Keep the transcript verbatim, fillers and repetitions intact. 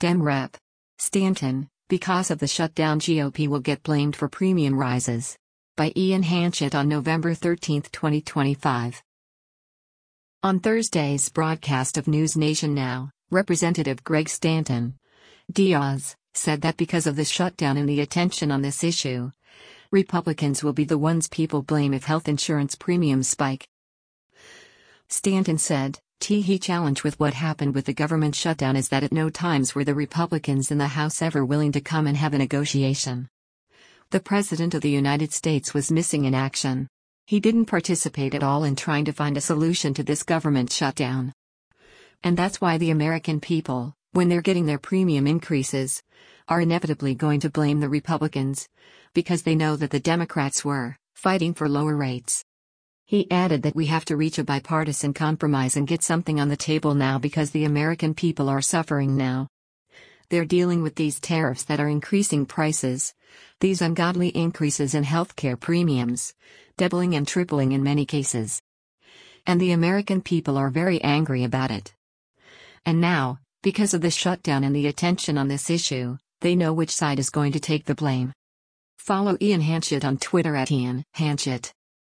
Dem Rep. Stanton, because of the shutdown G O P will get blamed for premium rises. By Ian Hanchett on November thirteenth, twenty twenty-five. On Thursday's broadcast of News Nation Now, Representative Greg Stanton Diaz said that because of the shutdown and the attention on this issue, Republicans will be the ones people blame if health insurance premiums spike. Stanton said, "The challenge with what happened with the government shutdown is that at no times were the Republicans in the House ever willing to come and have a negotiation. The President of the United States was missing in action. He didn't participate at all in trying to find a solution to this government shutdown. And that's why the American people, when they're getting their premium increases, are inevitably going to blame the Republicans, because they know that the Democrats were fighting for lower rates." He added that we have to reach a bipartisan compromise and get something on the table now because the American people are suffering now. They're dealing with these tariffs that are increasing prices, these ungodly increases in healthcare premiums, doubling and tripling in many cases. And the American people are very angry about it. And now, because of the shutdown and the attention on this issue, they know which side is going to take the blame. Follow Ian Hanchett on Twitter at Ian Hanchett.